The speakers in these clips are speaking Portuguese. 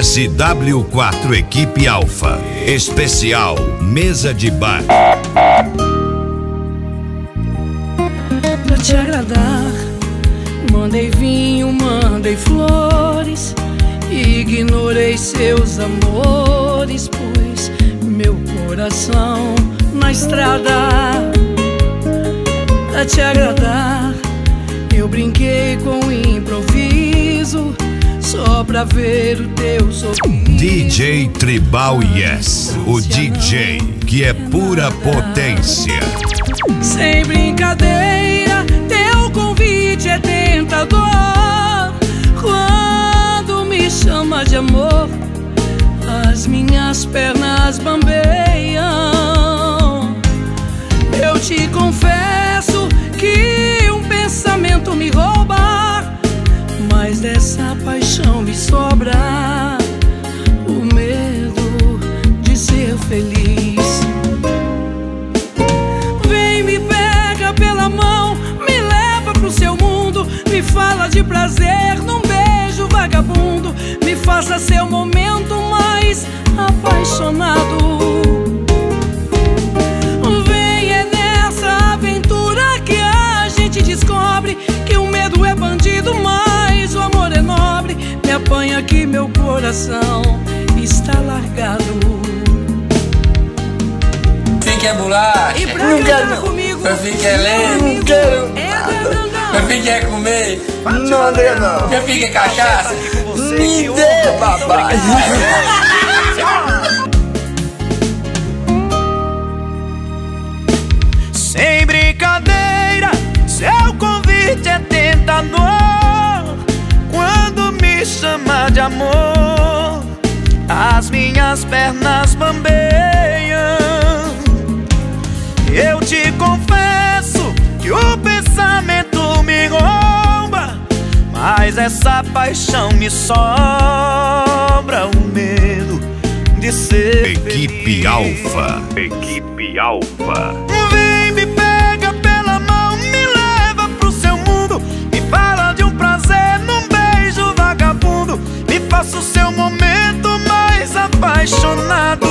SW4 Equipe Alfa. Especial Mesa de Bar. Pra te agradar, mandei vinho, mandei flores. Ignorei seus amores, pois meu coração na estrada. Pra te agradar, eu brinquei com improviso, só pra ver o teu sorriso. DJ Tribal Yes, o DJ que é pura potência. Sem brincadeira, teu convite é tentador. Quando me chama de amor, as minhas pernas bambeiam. Eu te confesso que um pensamento me rouba, mas dessa paixão me sobra o medo de ser feliz. Vem, me pega pela mão, me leva pro seu mundo, me fala de prazer num beijo vagabundo, me faça seu momento mais apaixonado. Vem, é nessa aventura que a gente descobre que o medo é bandido, mas o amor é nobre. Me apanha que meu coração está largado. Fique bolacha. E pra cantar comigo, eu fiquei lento. não quero nada. Eu fiquei comer. Não, André, não. Eu fiquei cachaça. Me dê, papai. Sem brincadeira, seu convite é tentador. Quando me chama de amor, as minhas pernas bambeiam. Eu te confesso que o pensamento me rouba, mas essa paixão me sobra o medo de ser Equipe feliz. Alfa. Equipe Alfa. Vem, me pega pela mão, me leva pro seu mundo, me fala de um prazer num beijo vagabundo, me faça o seu momento mais apaixonado.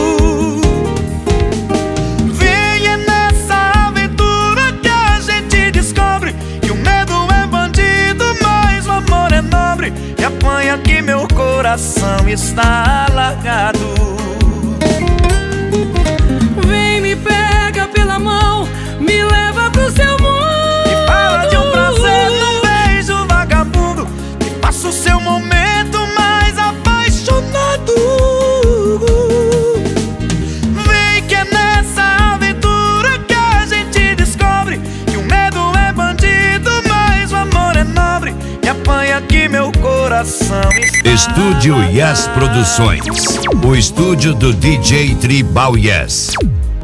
Vem, é nessa aventura que a gente descobre que o medo é bandido, mas o amor é nobre. E apanha que meu coração está largado. Vem, me pega pela mão, me leva pro seu mundo, Me fala de um prazer num beijo vagabundo, me faça o seu momento mais apaixonado. Vem, que é nessa aventura que a gente descobre que o medo é bandido, mas o amor é nobre. Me apanha que meu coração está Estúdio Yes Produções. O estúdio do DJ Tribal Yes.